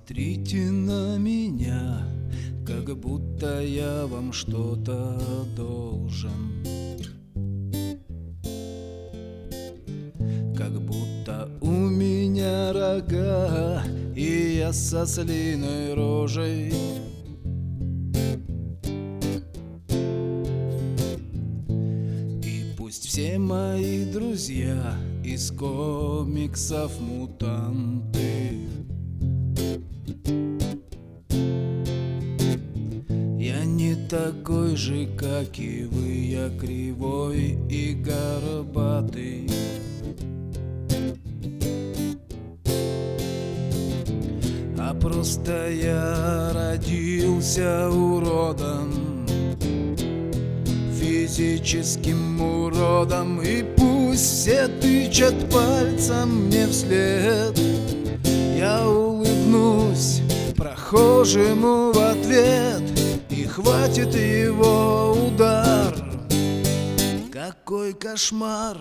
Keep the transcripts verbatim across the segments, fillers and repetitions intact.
смотрите на меня, как будто я вам что-то должен, как будто у меня рога, и я со ослиной рожей. И пусть все мои друзья из комиксов мутанты, я не такой же, как и вы, я кривой и горбатый. А просто я родился уродом, физическим уродом. И пусть все тычат пальцем мне вслед, я улыбнусь прохожему в ответ, и хватит его удар. Какой кошмар!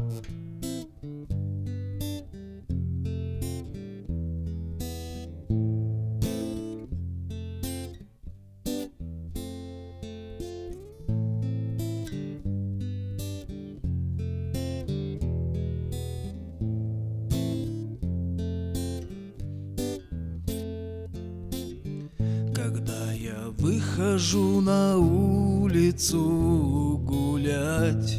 Когда я выхожу на улицу гулять,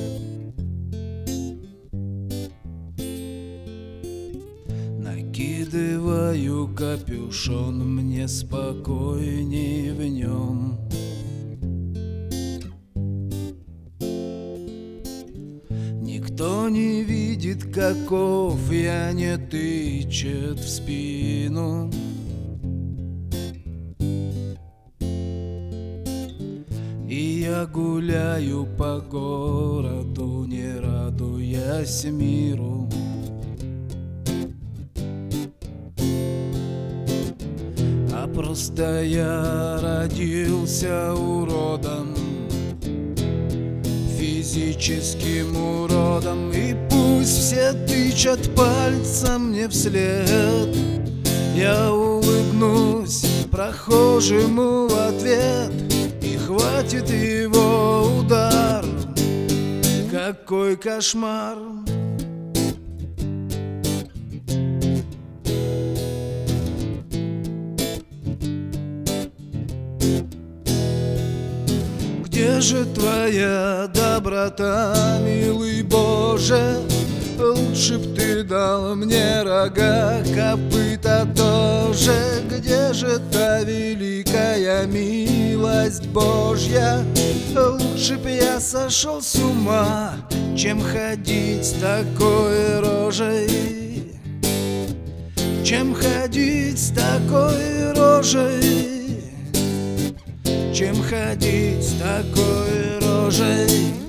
накидываю капюшон, мне спокойней в нем. Никто не видит, каков я, не тычет в спину. И я гуляю по городу, не радуясь миру. А просто я родился уродом, физическим уродом. И пусть все тычат пальцем мне вслед, я улыбнусь прохожему в ответ, и хватит его удар. Какой кошмар! Где же твоя доброта, милый Боже? Лучше б ты дал мне рога, копыта тоже. Где же та великая милость Божья? Лучше б я сошел с ума, чем ходить с такой рожей, чем ходить с такой рожей, чем ходить с такой рожей.